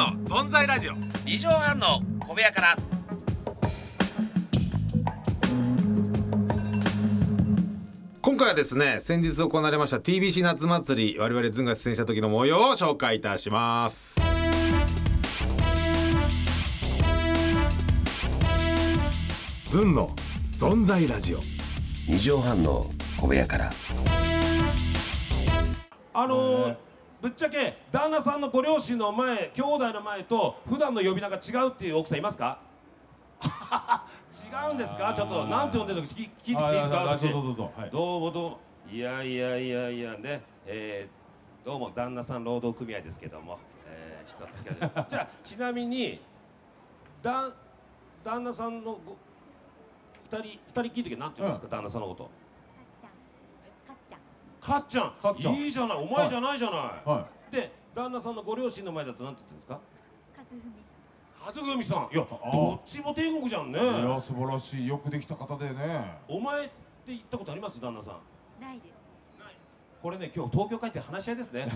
の存在ラジオ二畳半の小部屋から。 今回はですね、先日行われました TBC 夏祭り、我々ズンが出演した時の模様を紹介いたします。ズンの存在ラジオ二畳半の小部屋から。 ぶっちゃけ旦那さんのご両親の前、兄弟の前と普段の呼び名が違うっていう奥さんいますか？違うんですか？ちょっとなんて呼んでるのか聞いてきていいですか？私どうもどうも。いやね、どうも旦那さん労働組合ですけども、一つじゃあちなみに旦那さんの二人聞いてきて何て言うんですか？旦那さんのこと。かっちゃん、いいじゃない、お前じゃないじゃない。で、旦那さんのご両親の前だと何て言ってるんですか？和文さん。いや、どっちも天国じゃんね。いや、素晴らしい、よくできた方でね。 お前って言ったことあります？旦那さん。 ないです。 ない。これね、今日東京帰って話し合いですね。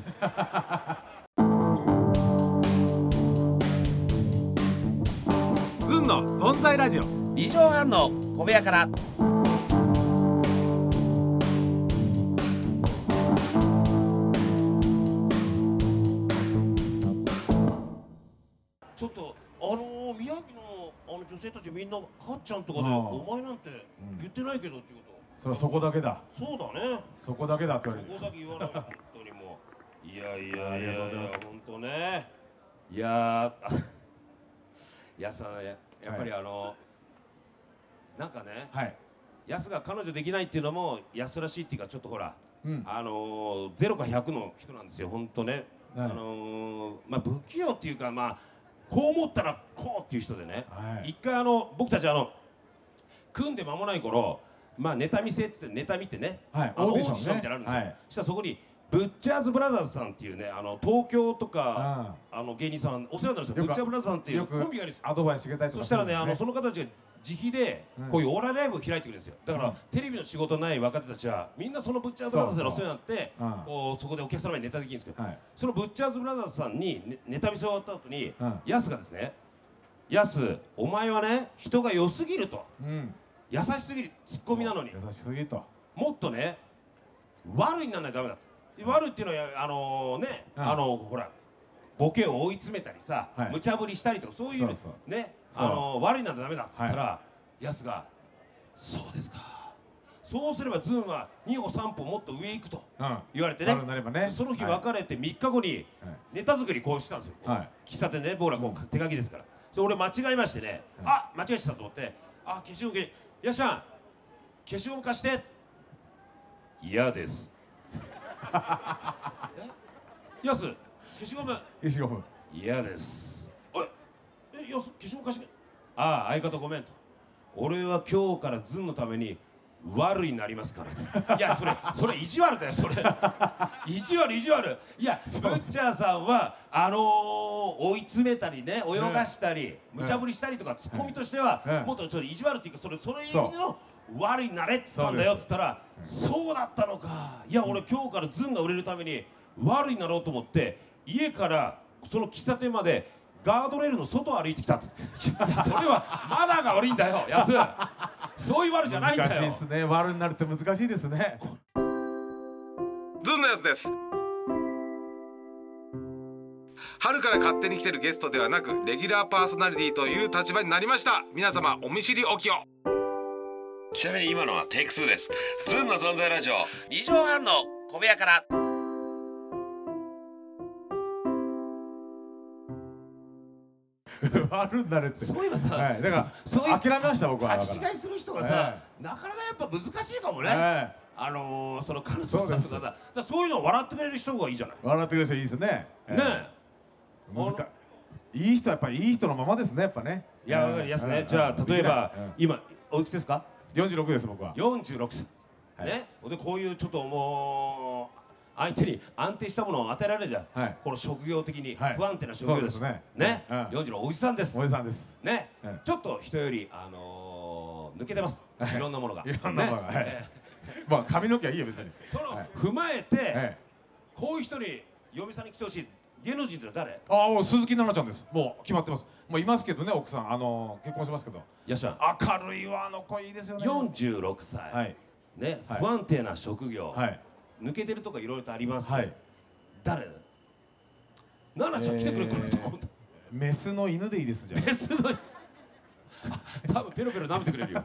ズンの存在ラジオ二畳半の小部屋から。 ちょっと宮城の女性たちみんなかっちゃんとかでお前なんて言ってないけどっていうこと。 そこだけだ。 そうだね。 そこだけだって言われる。 そこだけ言わない本当にもう。いや本当ね。いやさやっぱりなんかね、やすが彼女できないっていうのもやすらしいっていうか、ちょっとほら0か100の人なんですよ本当ね。まあ不器用っていうか、まあこう思ったらこうっていう人でね、一回僕たち組んで間もない頃、まあネタ見せって言ってネタ見てね、オーディションみたいなのあるんですよ。そしたらそこにブッチャーズブラザーズさんっていうね、東京とか芸人さんお世話になるんですよ。ブッチャーブラザーズさんっていうコンビがあるんですよ。 アドバイスしてくれたりとか。 そしたらね、その方たちが自費でこういうお笑いライブを開いてくれるんですよ。だからテレビの仕事ない若手たちはみんなそのブッチャーズブラザーズのお世話になって、こうそこでお客様にネタできるんですけど、そのブッチャーズブラザーズさんにネタ見せ終わった後にヤスがですね、ヤスお前はね人が良すぎると、優しすぎるツッコミなのに優しすぎると、 もっとね悪にならないとダメだと。悪っていうのはほらボケを追い詰めたりさ、無茶ぶりしたりとかそういうね、悪いなんてダメだっつったら、ヤスがそうですか、そうすればズンは2歩3歩もっと上行くと言われてね。その日別れて3日後にネタ作りこうしたんですよ。喫茶店で僕らこう手書きですから。俺間違えましてね、間違えてたと思って、消しゴム、ヤシちゃん消しゴム貸して。嫌です。ヤス消しゴム嫌です。ヤス消しゴム貸して。相方ごめんと、俺は今日からズンのために悪になりますから。いやそれ意地悪だよそれ。意地悪。いやブッチャーさんは追い詰めたりね、泳がしたり無茶ぶりしたりとかツッコミとしてはもっとちょっと意地悪っていうか、それ意味での悪になれって言ったんだよっつったら、そうだったのか。いや俺今日からズンが売れるために悪になろうと思って家からその喫茶店までガードレールの外を歩いてきたっつって。いやそれはマナーが悪いんだよヤス。そういう悪じゃないんだよ。 難しいですね。悪になるって難しいですね。 ズンのやつです。春から勝手に来てるゲストではなくレギュラーパーソナリティという立場になりました。皆様お見知りおきを。 ちなみに今のはテイク2です。ズンの存在ラジオ二畳半の小部屋から。 悪になるって。 そういえばさ、 だから諦めました僕は。 勘違いする人がさ、なかなかやっぱ難しいかもね。その彼女さんとかさ、そういうのを笑ってくれる人がいいじゃない。 笑ってくれる人いいですね。いい人はやっぱりいい人のままですね、やっぱね。 いや、わかりやすね。じゃあ例えば今おいくつですか ？46です僕は。 46歳ね。でこういうちょっともう相手に安定したものを与えられるじゃん、この職業的に不安定な職業ですね。40のおじさんです。 おじさんですね。ちょっと人より抜けてます、いろんなものが。 いろんなものが。まあ髪の毛はいいよ別に。 その踏まえてこういう人に嫁さんに来てほしい、 芸能人って誰？ ああ、もう鈴木奈々ちゃんです。もう決まってます。もういますけどね、奥さん結婚しますけど。 やっしゃん明るいわ、あの子いいですよね。 46歳、 はいね、 はい不安定な職業、 はい抜けてるとかいろいろとあります、 はい。 誰？奈々ちゃん来てくれると今度メスの犬でいいですじゃん。 メスの多分ペロペロ舐めてくれるよ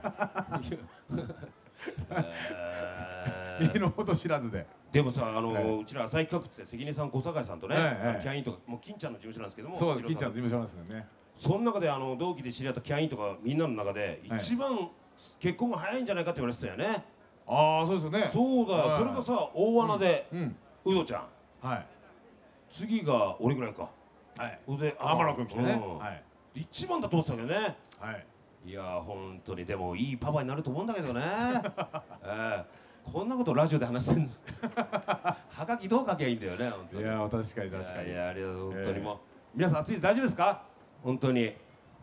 身の程知らずで。 でもさはうちら朝日企画って関根さん小堺さんとね、キャインとかもう金ちゃんの事務所なんですけども、 そうです、金ちゃんの事務所なんですよね。 その中で同期で知り合ったキャインとかみんなの中で一番結婚が早いんじゃないかって言われてたよね。 ああ、そうですよね。 そうだよ、 はいそれがさ大穴でウドちゃん、 はい次が俺ぐらいか。 はい。 で天野くん来てね。 うんはい一番だと思ってたけどね。 はい。 いやー本当にでもいいパパになると思うんだけどねこんなことラジオで話してんのはがきどう書きゃいいんだよね本当に。 いやー、確かに確かに。 いやありがとう本当にもう、皆さん暑いで大丈夫ですか本当にね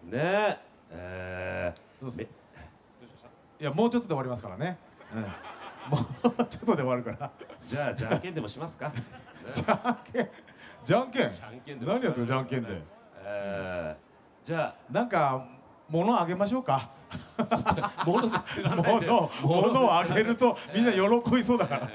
そうです。いや、もうちょっとで終わりますからね。もうちょっとで終わるから。 じゃあじゃんけんでもしますか、ね、 じゃんけん。じゃんけん。 じゃんけんでも何やつかじゃんけんで。 じゃなんか物あげましょうか。 あ物でつらないで物をあげるとみんな喜びそうだから。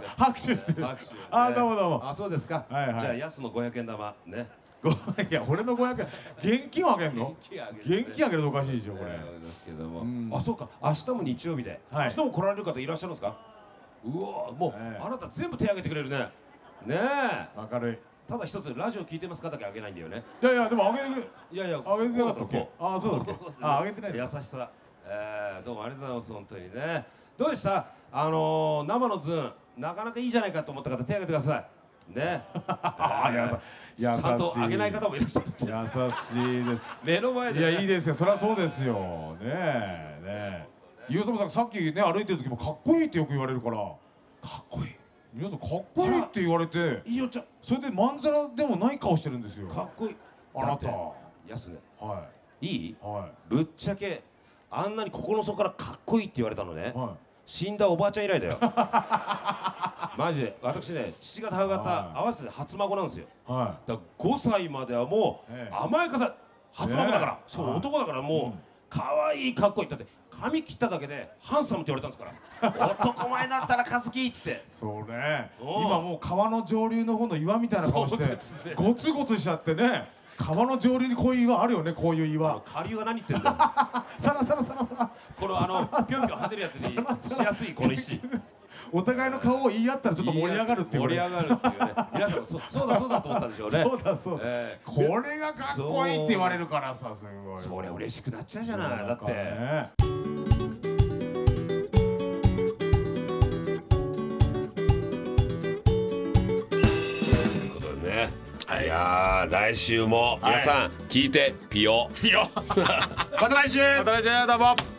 拍手してる。 拍手あー、どうもどうも。 あそうですか、 はいはいじゃあ安の500円玉ねいや、俺の500円現金をあげんの？ 現金あげるね現金あげるとおかしいでしょこれ。 ですけども、 うんあそうか明日も日曜日で、 はい明日も来られる方いらっしゃるんですか？うわもう、あなた全部手挙げてくれるね。ねえ明るい。 ただ一つラジオ聞いてますかだけあげないんだよね。 いやいや、でもあげる。 いやいやあげてなかったっけこうあそうだっけこうああげてない優しさ、どうもありがとうございます本当にね。どうでした生のズンなかなかいいじゃないかと思った方手挙げてくださいね。 優しい。 ちゃんとあげない方もいらっしゃるって優しいです。 目の前で、ね、 いや、いいですよ。そりゃそうですよ。ねえ、ねえ。ゆうさまさん、さっきね、歩いてる時もかっこいいってよく言われるから。かかっこいい。 皆さん、かっこいいって言われて。 いいよちゃん。 それで、まんざらでもない顔してるんですよ。 かっこいい。 あなた。 安ね。 はいい？ はぶっちゃけあんなに心の底からかっこいいって言われたのね。 いは死んだおばあちゃん以来だよ。マジで私ね父方母方合わせて初孫なんですよ。 いはだから5歳まではもうええ甘やかさ初孫だから、 ねえしかも男だからもう可愛いかっこいい。だって髪切っただけでハンサムって言われたんですから男前だったら和樹っつって。 そうね。 おう今もう川の上流の方の岩みたいな顔しそうてですねゴツゴツしちゃってね。川の上流にこういう岩あるよね。こういう岩。 下流が何言ってんだよさらさらさらさら。 このぴょんぴょん跳ねるやつにしやすいこの石。 お互いの顔を言い合ったらちょっと盛り上がるっていうね。 盛り上がるっていうね。皆さんもそうだそうだと思ったでしょうね。 そうだそうだ。これがかっこいいって言われるからさ、すごい。 そりゃ嬉しくなっちゃうじゃない。だってね。 いやー来週も皆さん聞いてピヨいいよまた来週また来週どうも。